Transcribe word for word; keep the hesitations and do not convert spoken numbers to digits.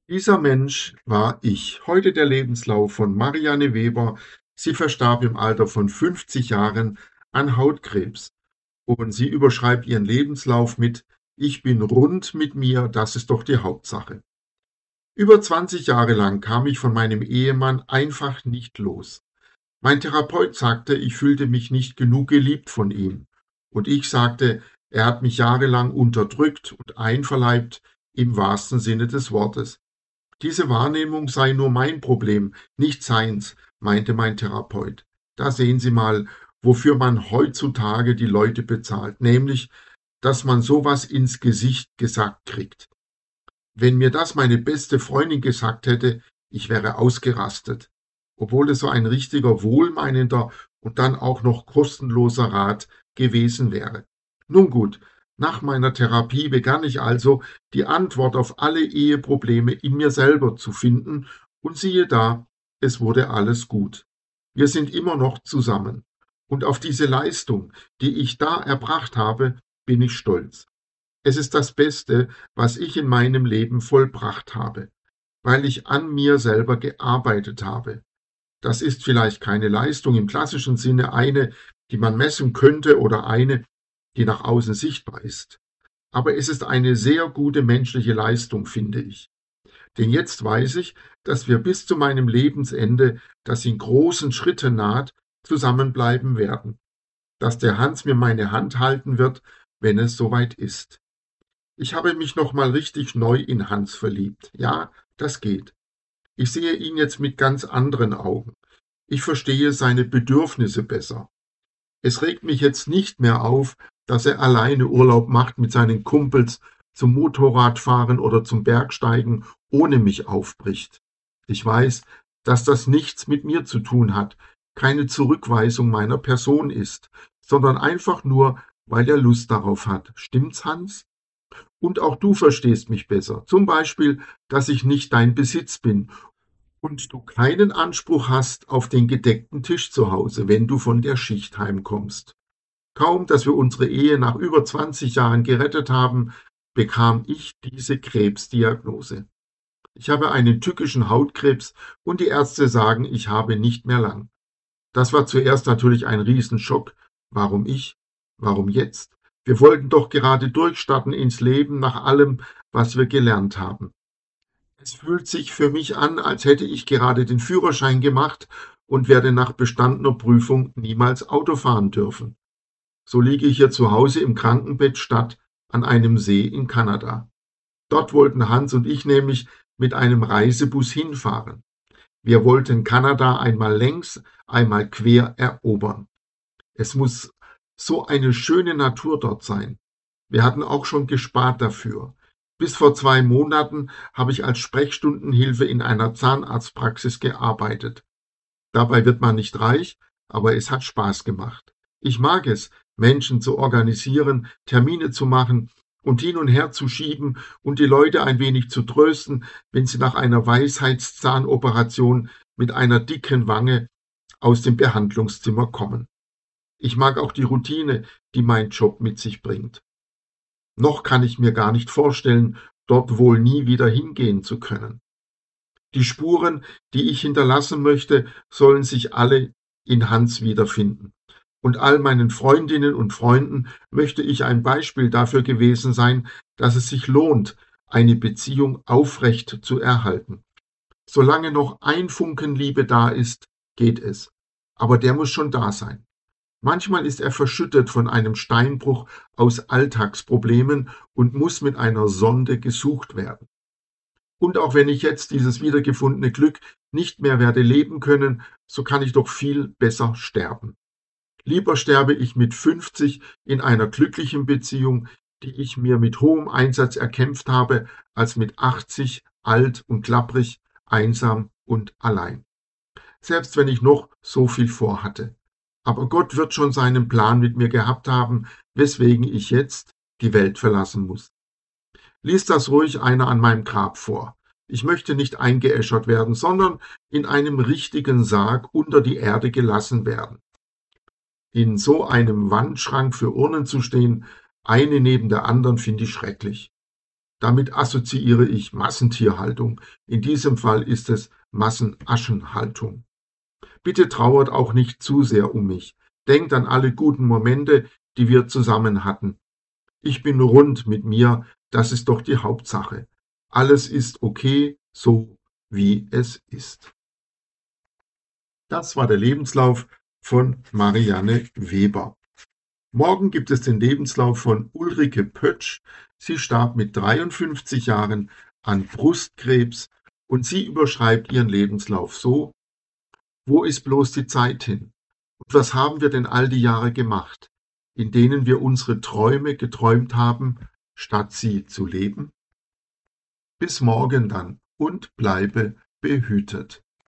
Dieser Mensch war ich. Heute der Lebenslauf von Marianne Weber. Sie verstarb im Alter von fünfzig Jahren an Hautkrebs. Und sie überschreibt ihren Lebenslauf mit: Ich bin rund mit mir, das ist doch die Hauptsache. Über zwanzig Jahre lang kam ich von meinem Ehemann einfach nicht los. Mein Therapeut sagte, ich fühlte mich nicht genug geliebt von ihm. Und ich sagte, er hat mich jahrelang unterdrückt und einverleibt, im wahrsten Sinne des Wortes. Diese Wahrnehmung sei nur mein Problem, nicht seins, meinte mein Therapeut. Da sehen Sie mal, wofür man heutzutage die Leute bezahlt, nämlich, dass man sowas ins Gesicht gesagt kriegt. Wenn mir das meine beste Freundin gesagt hätte, ich wäre ausgerastet, obwohl es so ein richtiger wohlmeinender und dann auch noch kostenloser Rat gewesen wäre. Nun gut, nach meiner Therapie begann ich also, die Antwort auf alle Eheprobleme in mir selber zu finden, und siehe da, es wurde alles gut. Wir sind immer noch zusammen. Und auf diese Leistung, die ich da erbracht habe, bin ich stolz. Es ist das Beste, was ich in meinem Leben vollbracht habe, weil ich an mir selber gearbeitet habe. Das ist vielleicht keine Leistung im klassischen Sinne, eine, die man messen könnte, oder eine, die nach außen sichtbar ist. Aber es ist eine sehr gute menschliche Leistung, finde ich. Denn jetzt weiß ich, dass wir bis zu meinem Lebensende, das in großen Schritten naht, zusammenbleiben werden. Dass der Hans mir meine Hand halten wird, wenn es soweit ist. Ich habe mich noch mal richtig neu in Hans verliebt. Ja, das geht. Ich sehe ihn jetzt mit ganz anderen Augen. Ich verstehe seine Bedürfnisse besser. Es regt mich jetzt nicht mehr auf, dass er alleine Urlaub macht mit seinen Kumpels, zum Motorradfahren oder zum Bergsteigen ohne mich aufbricht. Ich weiß, dass das nichts mit mir zu tun hat, keine Zurückweisung meiner Person ist, sondern einfach nur, weil er Lust darauf hat. Stimmt's, Hans? Und auch du verstehst mich besser. Zum Beispiel, dass ich nicht dein Besitz bin und du keinen Anspruch hast auf den gedeckten Tisch zu Hause, wenn du von der Schicht heimkommst. Kaum, dass wir unsere Ehe nach über zwanzig Jahren gerettet haben, bekam ich diese Krebsdiagnose. Ich habe einen tückischen Hautkrebs und die Ärzte sagen, ich habe nicht mehr lang. Das war zuerst natürlich ein Riesenschock. Warum ich? Warum jetzt? Wir wollten doch gerade durchstarten ins Leben nach allem, was wir gelernt haben. Es fühlt sich für mich an, als hätte ich gerade den Führerschein gemacht und werde nach bestandener Prüfung niemals Auto fahren dürfen. So liege ich hier zu Hause im Krankenbett statt an einem See in Kanada. Dort wollten Hans und ich nämlich mit einem Reisebus hinfahren. Wir wollten Kanada einmal längs, einmal quer erobern. Es muss so eine schöne Natur dort sein. Wir hatten auch schon gespart dafür. Bis vor zwei Monaten habe ich als Sprechstundenhilfe in einer Zahnarztpraxis gearbeitet. Dabei wird man nicht reich, aber es hat Spaß gemacht. Ich mag es, Menschen zu organisieren, Termine zu machen und hin und her zu schieben und die Leute ein wenig zu trösten, wenn sie nach einer Weisheitszahnoperation mit einer dicken Wange aus dem Behandlungszimmer kommen. Ich mag auch die Routine, die mein Job mit sich bringt. Noch kann ich mir gar nicht vorstellen, dort wohl nie wieder hingehen zu können. Die Spuren, die ich hinterlassen möchte, sollen sich alle in Hans wiederfinden. Und all meinen Freundinnen und Freunden möchte ich ein Beispiel dafür gewesen sein, dass es sich lohnt, eine Beziehung aufrecht zu erhalten. Solange noch ein Funken Liebe da ist, geht es. Aber der muss schon da sein. Manchmal ist er verschüttet von einem Steinbruch aus Alltagsproblemen und muss mit einer Sonde gesucht werden. Und auch wenn ich jetzt dieses wiedergefundene Glück nicht mehr werde leben können, so kann ich doch viel besser sterben. Lieber sterbe ich mit fünfzig in einer glücklichen Beziehung, die ich mir mit hohem Einsatz erkämpft habe, als mit achtzig alt und klapprig, einsam und allein. Selbst wenn ich noch so viel vorhatte. Aber Gott wird schon seinen Plan mit mir gehabt haben, weswegen ich jetzt die Welt verlassen muss. Lies das ruhig einer an meinem Grab vor. Ich möchte nicht eingeäschert werden, sondern in einem richtigen Sarg unter die Erde gelassen werden. In so einem Wandschrank für Urnen zu stehen, eine neben der anderen, finde ich schrecklich. Damit assoziiere ich Massentierhaltung. In diesem Fall ist es Massenaschenhaltung. Bitte trauert auch nicht zu sehr um mich. Denkt an alle guten Momente, die wir zusammen hatten. Ich bin rund mit mir, das ist doch die Hauptsache. Alles ist okay, so wie es ist. Das war der Lebenslauf von Marianne Weber. Morgen gibt es den Lebenslauf von Ulrike Pötsch. Sie starb mit dreiundfünfzig Jahren an Brustkrebs und sie überschreibt ihren Lebenslauf so: Wo ist bloß die Zeit hin? Und was haben wir denn all die Jahre gemacht, in denen wir unsere Träume geträumt haben, statt sie zu leben? Bis morgen dann und bleibe behütet.